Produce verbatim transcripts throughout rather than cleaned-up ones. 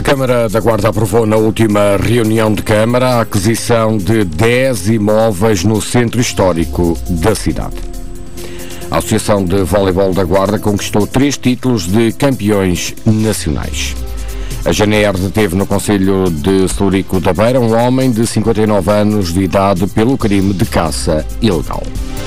Câmara da Guarda aprovou na última reunião de Câmara a aquisição de dez imóveis no centro histórico da cidade. A Associação de Voleibol da Guarda conquistou três títulos de campeões nacionais. A G N R deteve no concelho de Celurico da Beira um homem de cinquenta e nove anos de idade pelo crime de caça ilegal.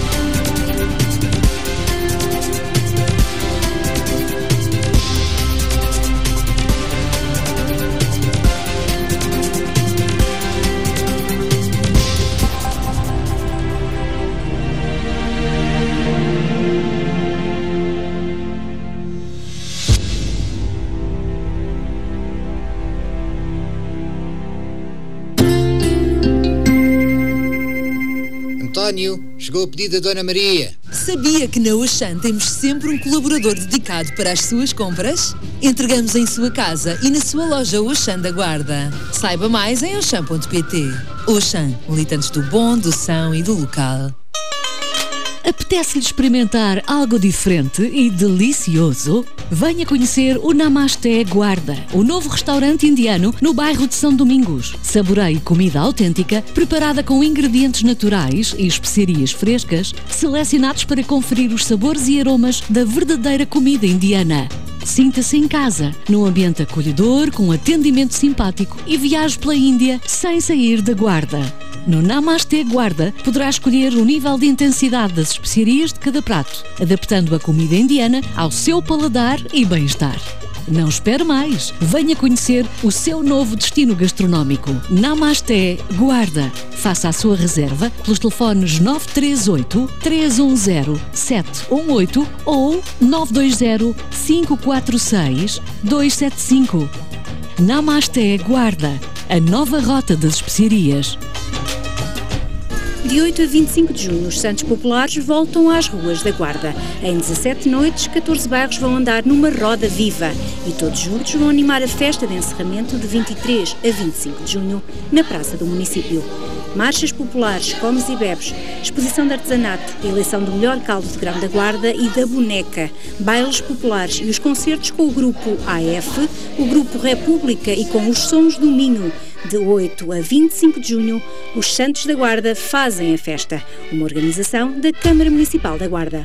António, chegou o pedido da Dona Maria. Sabia que na Auchan temos sempre um colaborador dedicado para as suas compras? Entregamos em sua casa e na sua loja Auchan da Guarda. Saiba mais em auchan ponto pt. Auchan, militantes do bom, do são e do local. Apetece-lhe experimentar algo diferente e delicioso? Venha conhecer o Namasté Guarda, o novo restaurante indiano no bairro de São Domingos. Saboreie comida autêntica, preparada com ingredientes naturais e especiarias frescas, selecionados para conferir os sabores e aromas da verdadeira comida indiana. Sinta-se em casa, num ambiente acolhedor, com atendimento simpático e viaje pela Índia sem sair da Guarda. No Namasté Guarda poderá escolher o nível de intensidade das especiarias de cada prato, adaptando a comida indiana ao seu paladar e bem-estar. Não espere mais, venha conhecer o seu novo destino gastronómico. Namasté Guarda. Faça a sua reserva pelos telefones nove três oito, três um zero, sete um oito ou nove dois zero, cinco quatro seis, dois sete cinco. Namasté Guarda, a nova rota das especiarias. De oito a vinte e cinco de junho, os Santos Populares voltam às ruas da Guarda. Em dezassete noites, catorze bairros vão andar numa roda viva e todos juntos vão animar a festa de encerramento de vinte e três a vinte e cinco de junho na Praça do Município. Marchas populares, comes e bebes, exposição de artesanato, eleição do melhor caldo de grão da Guarda e da boneca, bailes populares e os concertos com o grupo A F, o grupo República e com os Sons do Minho. De oito a vinte e cinco de junho, os Santos da Guarda fazem a festa, uma organização da Câmara Municipal da Guarda.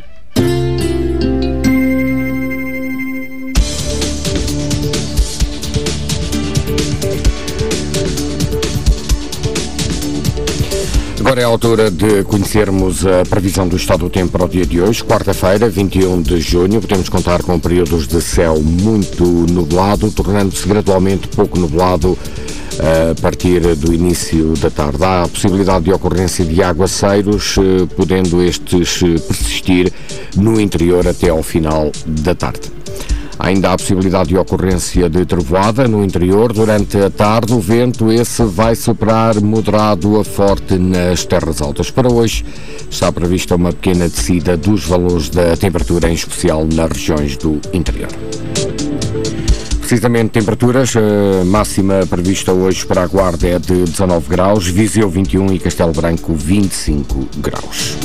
Agora é a altura de conhecermos a previsão do estado do tempo para o dia de hoje, quarta-feira, vinte e um de junho. Podemos contar com períodos de céu muito nublado, tornando-se gradualmente pouco nublado a partir do início da tarde. Há a possibilidade de ocorrência de aguaceiros, podendo estes persistir no interior até ao final da tarde. Ainda há a possibilidade de ocorrência de trovoada no interior. Durante a tarde, o vento esse vai superar moderado a forte nas terras altas. Para hoje está prevista uma pequena descida dos valores da temperatura, em especial nas regiões do interior. Precisamente temperaturas, a máxima prevista hoje para a Guarda é de dezanove graus, Viseu vinte e um e Castelo Branco vinte e cinco graus.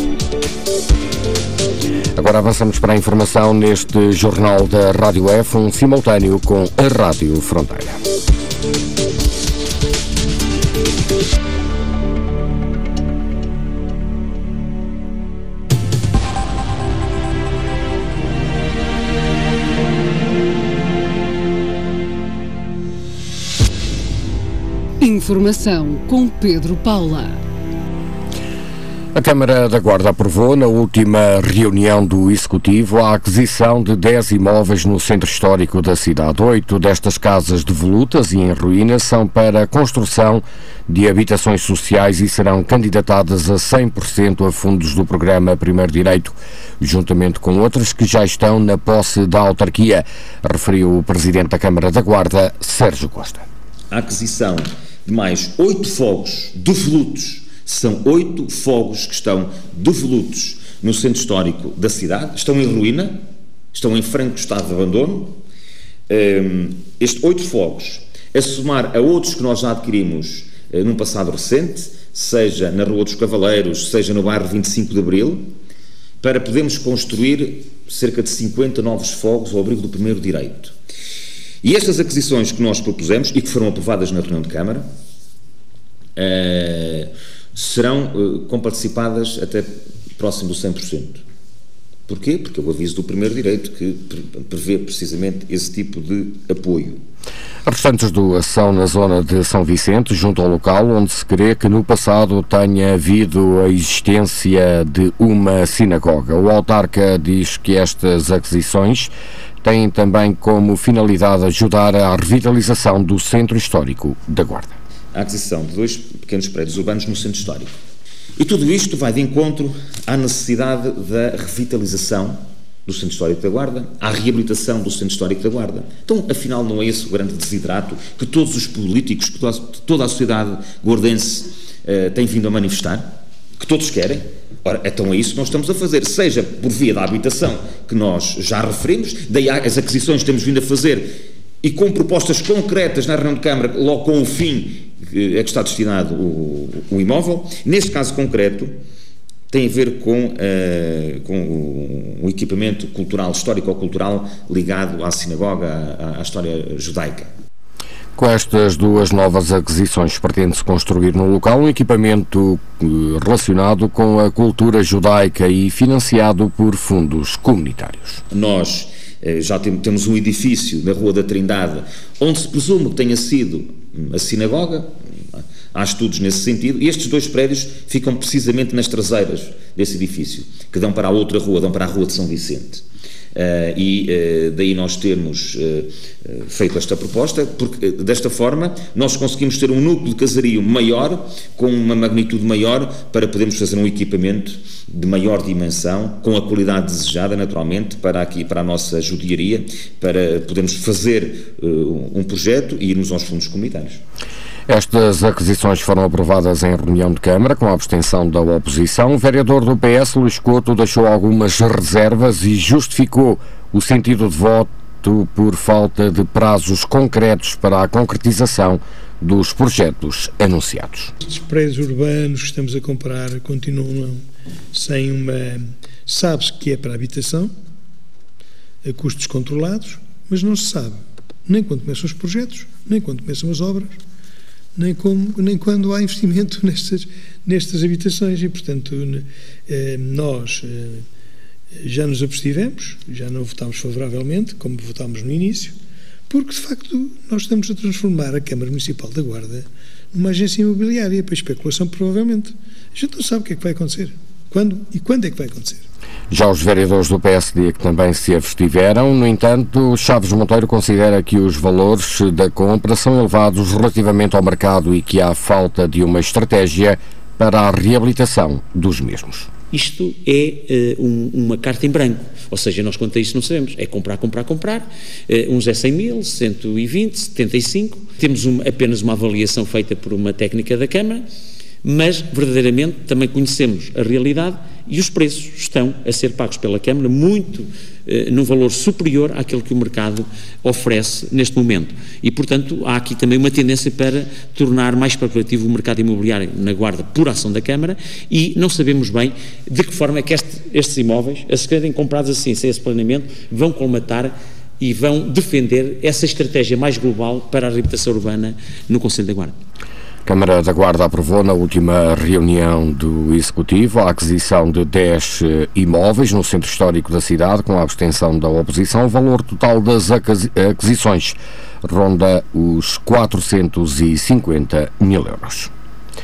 Agora avançamos para a informação neste jornal da Rádio F, um simultâneo com a Rádio Fronteira. Informação com Pedro Paula. A Câmara da Guarda aprovou, na última reunião do Executivo, a aquisição de dez imóveis no centro histórico da cidade. Oito destas casas devolutas e em ruínas são para a construção de habitações sociais e serão candidatadas a cem por cento a fundos do programa Primeiro Direito, juntamente com outras que já estão na posse da autarquia, referiu o Presidente da Câmara da Guarda, Sérgio Costa. A aquisição de mais oito fogos devolutos. São oito fogos que estão devolutos no centro histórico da cidade, estão em ruína, estão em franco estado de abandono. Estes oito fogos, a somar a outros que nós já adquirimos num passado recente, seja na Rua dos Cavaleiros, seja no bairro vinte e cinco de Abril, para podermos construir cerca de cinquenta novos fogos ao abrigo do Primeiro Direito. E estas aquisições que nós propusemos e que foram aprovadas na reunião de Câmara uh, serão uh, comparticipadas até próximo do cem por cento. Porquê? Porque é o aviso do primeiro direito que prevê precisamente esse tipo de apoio. As restantes duas são na zona de São Vicente, junto ao local onde se crê que no passado tenha havido a existência de uma sinagoga. O autarca diz que estas aquisições têm também como finalidade ajudar à revitalização do centro histórico da Guarda. A aquisição de dois pequenos prédios urbanos no centro histórico. E tudo isto vai de encontro à necessidade da revitalização do Centro Histórico da Guarda, à reabilitação do Centro Histórico da Guarda. Então, afinal, não é esse o grande desiderato que todos os políticos, que toda a sociedade guardense uh, tem vindo a manifestar? Que todos querem? Ora, então é isso que nós estamos a fazer, seja por via da habitação, que nós já referimos, daí as aquisições que temos vindo a fazer e com propostas concretas na reunião de Câmara, logo com o fim é que está destinado o, o imóvel. Neste caso concreto, tem a ver com, uh, com o, o equipamento cultural, histórico-cultural, ligado à sinagoga, à, à história judaica. Com estas duas novas aquisições, pretende-se construir no local um equipamento relacionado com a cultura judaica e financiado por fundos comunitários. Nós uh, já tem, temos um edifício na Rua da Trindade, onde se presume que tenha sido a sinagoga. Há estudos nesse sentido, e estes dois prédios ficam precisamente nas traseiras desse edifício, que dão para a outra rua, dão para a Rua de São Vicente. Uh, e uh, daí nós termos uh, uh, feito esta proposta, porque uh, desta forma nós conseguimos ter um núcleo de casario maior, com uma magnitude maior, para podermos fazer um equipamento de maior dimensão, com a qualidade desejada, naturalmente, para aqui, para a nossa judiaria, para podermos fazer uh, um projeto e irmos aos fundos comunitários. Estas aquisições foram aprovadas em reunião de Câmara, com a abstenção da oposição. O vereador do P S, Luís Couto, deixou algumas reservas e justificou o sentido de voto por falta de prazos concretos para a concretização dos projetos anunciados. Estes prédios urbanos que estamos a comprar continuam sem uma... Sabe-se que é para a habitação, a custos controlados, mas não se sabe nem quando começam os projetos, nem quando começam as obras, nem, como, nem quando há investimento nestas, nestas habitações. E, portanto, nós já nos abstivemos, já não votámos favoravelmente, como votámos no início, porque, de facto, nós estamos a transformar a Câmara Municipal da Guarda numa agência imobiliária para especulação, provavelmente. A gente não sabe o que é que vai acontecer, quando e quando é que vai acontecer. Já os vereadores do P S D que também se abstiveram, no entanto, Chaves Monteiro considera que os valores da compra são elevados relativamente ao mercado e que há falta de uma estratégia para a reabilitação dos mesmos. Isto é uh, um, uma carta em branco, ou seja, nós quanto a isso não sabemos, é comprar, comprar, comprar, uh, uns é cem mil, cento e vinte, setenta e cinco, temos um, apenas uma avaliação feita por uma técnica da Câmara, mas verdadeiramente também conhecemos a realidade e os preços estão a ser pagos pela Câmara muito, eh, num valor superior àquele que o mercado oferece neste momento. E, portanto, há aqui também uma tendência para tornar mais especulativo o mercado imobiliário na Guarda por ação da Câmara e não sabemos bem de que forma é que este, estes imóveis, a serem comprados assim, sem esse planeamento, vão colmatar e vão defender essa estratégia mais global para a reabilitação urbana no Concelho da Guarda. A Câmara da Guarda aprovou na última reunião do Executivo a aquisição de dez imóveis no centro histórico da cidade, com a abstenção da oposição. O valor total das aquisições ronda os quatrocentos e cinquenta mil euros.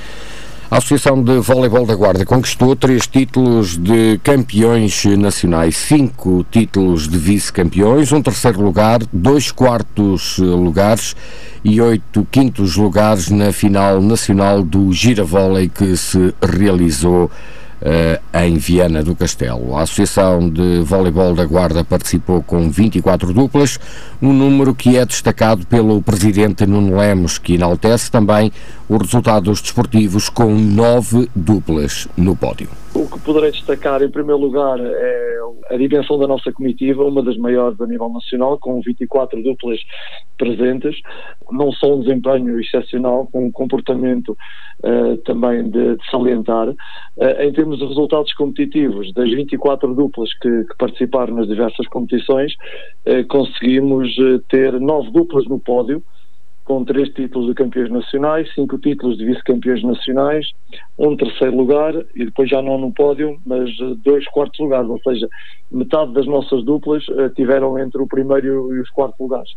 A Associação de Voleibol da Guarda conquistou três títulos de campeões nacionais, cinco títulos de vice-campeões, um terceiro lugar, dois quartos lugares e oito quintos lugares na final nacional do Giravólei que se realizou uh, em Viana do Castelo. A Associação de Voleibol da Guarda participou com vinte e quatro duplas, um número que é destacado pelo presidente Nuno Lemos, que enaltece também os resultados desportivos com nove duplas no pódio. O que poderei destacar, em primeiro lugar, é a dimensão da nossa comitiva, uma das maiores a nível nacional, com vinte e quatro duplas presentes. Não só um desempenho excepcional, com um comportamento uh, também de, de salientar. Uh, em termos de resultados competitivos, das vinte e quatro duplas que, que participaram nas diversas competições, uh, conseguimos uh, ter nove duplas no pódio, com três títulos de campeões nacionais, cinco títulos de vice-campeões nacionais, um terceiro lugar e depois já não no pódio, mas dois quartos lugares, ou seja, metade das nossas duplas uh, tiveram entre o primeiro e os quartos lugares.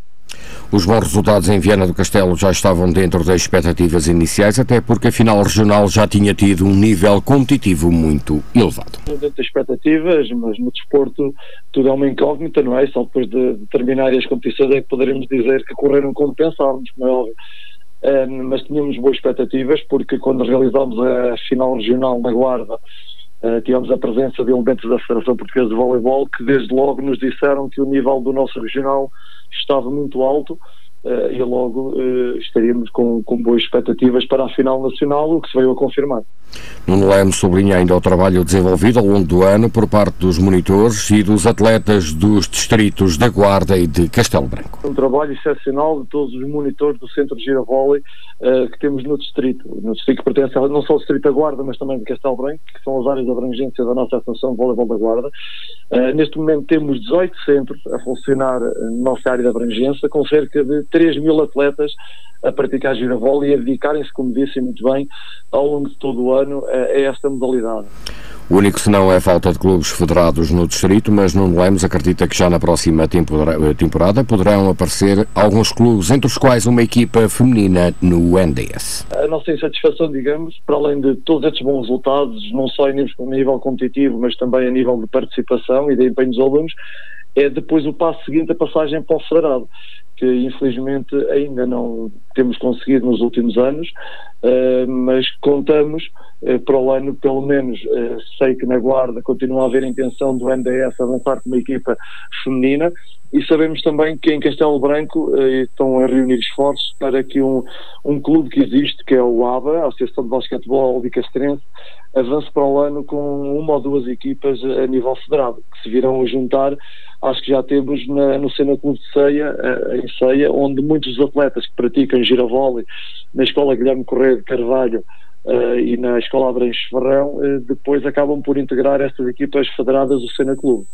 Os bons resultados em Viana do Castelo já estavam dentro das expectativas iniciais, até porque a final regional já tinha tido um nível competitivo muito elevado. Dentro das expectativas, mas no desporto tudo é uma incógnita, não é? Só depois de, de terminar as competições é que poderemos dizer que correram como pensávamos, como é óbvio. Um, mas tínhamos boas expectativas, porque quando realizámos a final regional na Guarda, Uh, tivemos a presença de elementos da Federação Portuguesa de Voleibol que desde logo nos disseram que o nível do nosso regional estava muito alto uh, e logo uh, estaríamos com, com boas expectativas para a final nacional, o que se veio a confirmar. Nuno Lemos sublinha ainda o trabalho desenvolvido ao longo do ano por parte dos monitores e dos atletas dos distritos da Guarda e de Castelo Branco. Um trabalho excepcional de todos os monitores do Centro de Giravólei uh, que temos no distrito. No distrito que pertence a, não só ao distrito da Guarda, mas também de Castelo Branco, que são as áreas de abrangência da nossa Associação de Voleibol da Guarda. Uh, neste momento temos dezoito centros a funcionar na nossa área de abrangência, com cerca de três mil atletas a praticar giravólei e a dedicarem-se, como disse muito bem, ao longo de todo o ano a, a esta modalidade. O único senão é a falta de clubes federados no distrito, mas Nuno Lemos acredita que já na próxima temporada poderão aparecer alguns clubes, entre os quais uma equipa feminina no N D S. A nossa insatisfação, digamos, para além de todos estes bons resultados, não só a nível, a nível competitivo, mas também a nível de participação e de empenho dos alunos, é depois o passo seguinte, a passagem para o federado, que infelizmente ainda não temos conseguido nos últimos anos, uh, mas contamos uh, para o ano, pelo menos, uh, sei que na Guarda continua a haver a intenção do N D S avançar com uma equipa feminina, e sabemos também que em Castelo Branco uh, estão a reunir esforços para que um, um clube que existe, que é o A B A, a Associação de Basquetebol Albicastrense, avance para o ano com uma ou duas equipas a nível federado, que se virão a juntar. Acho que já temos na, no Sena Clube de Ceia, em Ceia, onde muitos dos atletas que praticam giravólei na Escola Guilherme Correia de Carvalho uh, e na Escola Abranches Ferrão, uh, depois acabam por integrar estas equipas federadas do Sena Clube.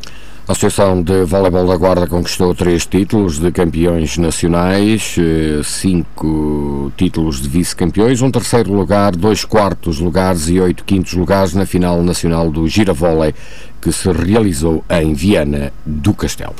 A Associação de Voleibol da Guarda conquistou três títulos de campeões nacionais, cinco títulos de vice-campeões, um terceiro lugar, dois quartos lugares e oito quintos lugares na final nacional do giravólei, que se realizou em Viana do Castelo.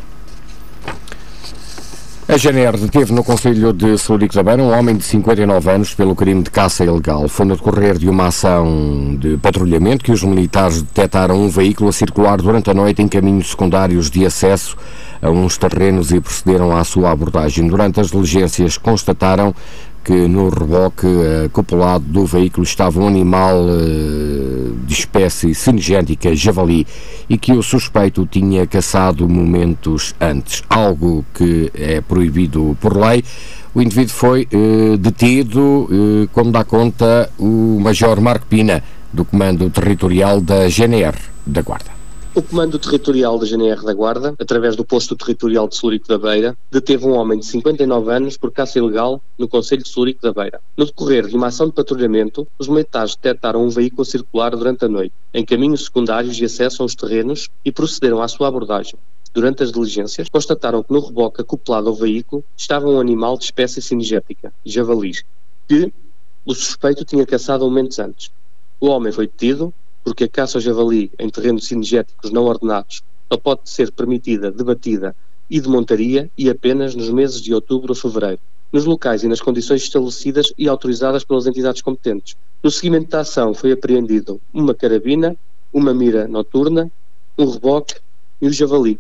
A G N R deteve no Concelho de Celurico da Beira um homem de cinquenta e nove anos pelo crime de caça ilegal. Foi no decorrer de uma ação de patrulhamento que os militares detectaram um veículo a circular durante a noite em caminhos secundários de acesso a uns terrenos e procederam à sua abordagem. Durante as diligências constataram que no reboque acoplado do veículo estava um animal uh, de espécie cinegética javali e que o suspeito tinha caçado momentos antes, algo que é proibido por lei. O indivíduo foi uh, detido, uh, como dá conta o Major Marco Pina, do Comando Territorial da G N R da Guarda. O Comando Territorial da G N R da Guarda, através do Posto Territorial de Celurico da Beira, deteve um homem de cinquenta e nove anos por caça ilegal no Concelho de Celurico da Beira. No decorrer de uma ação de patrulhamento, os militares detectaram um veículo a circular durante a noite, em caminhos secundários de acesso aos terrenos, e procederam à sua abordagem. Durante as diligências, constataram que no reboque acoplado ao veículo estava um animal de espécie cinegética, javalis, que o suspeito tinha caçado momentos antes. O homem foi detido porque a caça ao javali em terrenos cinegéticos não ordenados só pode ser permitida, debatida e de montaria e apenas nos meses de outubro a fevereiro, nos locais e nas condições estabelecidas e autorizadas pelas entidades competentes. No seguimento da ação foi apreendido uma carabina, uma mira noturna, um reboque e um javali.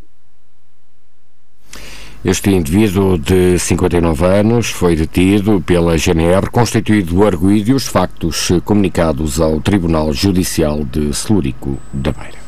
Este indivíduo de cinquenta e nove anos foi detido pela G N R, constituído o arguido e os factos comunicados ao Tribunal Judicial de Celurico da Beira.